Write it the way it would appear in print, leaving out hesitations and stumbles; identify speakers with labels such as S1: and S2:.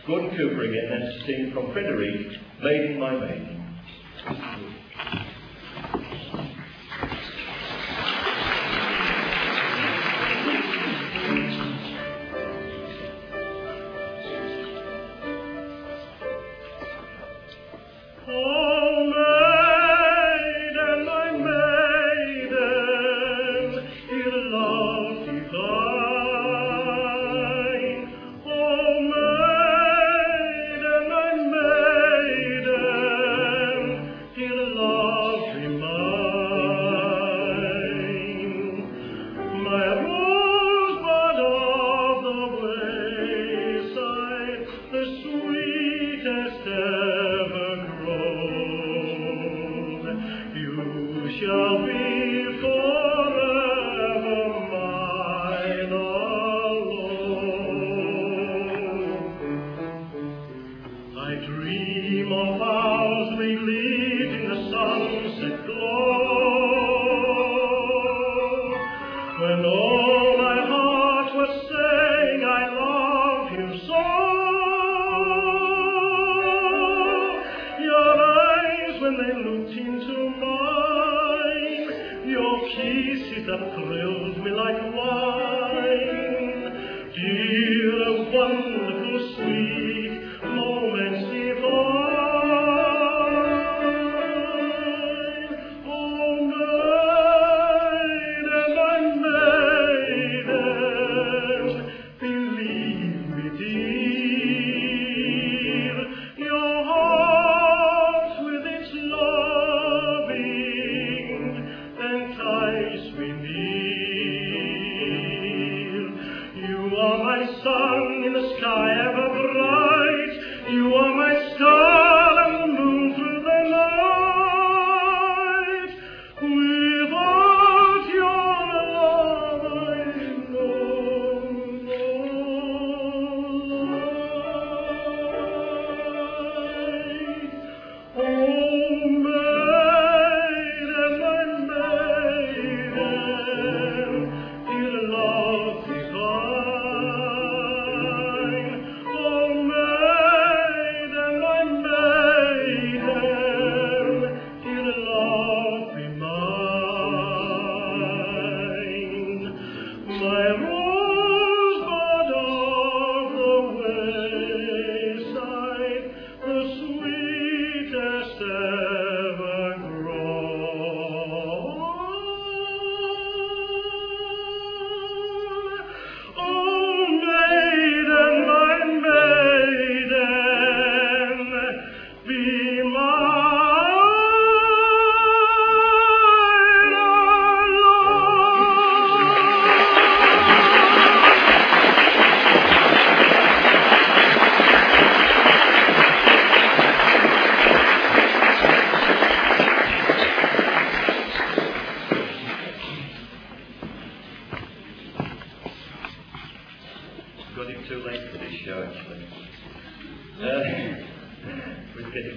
S1: Gordon Cooper again, then to sing from Frederic, Maiden My Maiden.
S2: Shall be forever mine alone. I dream of hours we lived in the sunset glow, when all my heart was saying I love you so. Your eyes when they looked into mine, your kisses that thrilled me like wine, dear, wonderful, sweet moments divine. Oh, maiden, my maiden, believe me, dear, your heart with its loving entice me near. You are my sun in the sky ever bright, you are my star and the moon through the night. Without your love I know no life. Oh, maiden, my maiden, dear love divine. Oh, maiden, my maiden, dear love be mine. My rosebud of the wayside, the sweetest ever grown. Oh, maiden, my maiden, be mine
S1: Got it too late for this show, actually. We're getting